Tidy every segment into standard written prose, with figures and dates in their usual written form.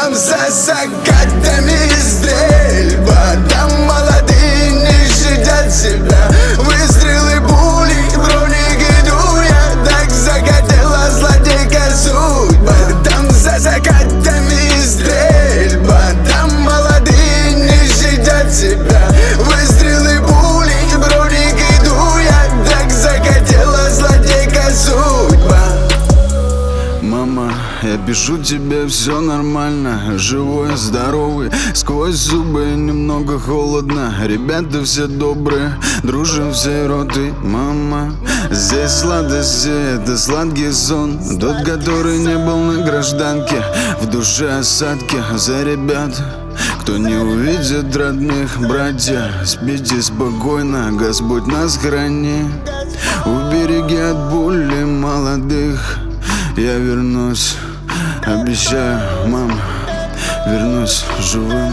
Там за закатами стрельба, там молодые не щадят себя. Выстрелы, пули, броник, иду я, так захотела злодейка судьба. Там за закатами стрельба, там молодые не щадят себя. Выстрелы, пули, броник, иду я, так захотела злодейка судьба. Мама, я пишу тебе, все нормально. Живой, здоровый, сквозь зубы немного холодно. Ребята все добрые, дружим всей ротой. Мама, здесь сладости, это сладкий сон, тот, который не был на гражданке. В душе осадки за ребят, кто не увидит родных. Братья, спите спокойно, Господь нас храни. Убереги от боли молодых. Я вернусь, обещаю, мам, вернусь живым.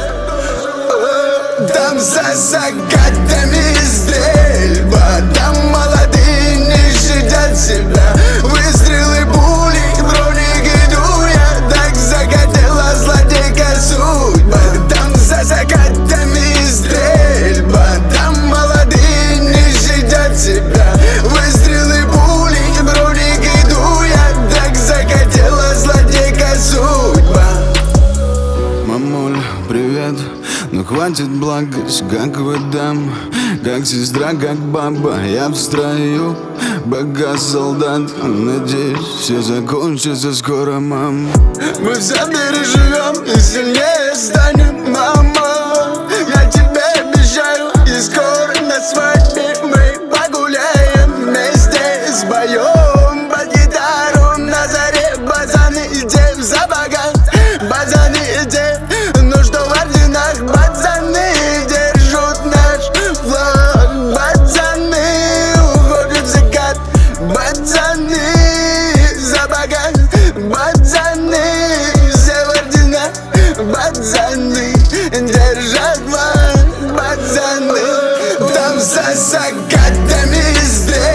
Там за закатами стрельба, там молодые не щадят себя. Выстрелы, пули, броник, иду я, так захотела злодейка судьба. Там за закатами стрельба, там молодые не щадят себя. Выстрелы, пули, броник, иду я, так захотела злодейка судьба. Мамуль, привет, ну хватит плакать, как выдам. Как сестра, как баба, я в строю, пока солдат. Надеюсь, все закончится скоро, мам. Мы все переживем и сильнее станем, мама. Я тебе обещаю, и скоро на свадьбе мы погуляем вместе, споем под гитару на заре. Пацаны, идем в забаган, пацаны, идем, ну что в орденах, пацаны держат наш флаг. Пацаны, уходят в закат, пацаны, забаган, пацаны, все в орденах, пацаны держат флаг, пацаны. Там за закатами стрельба.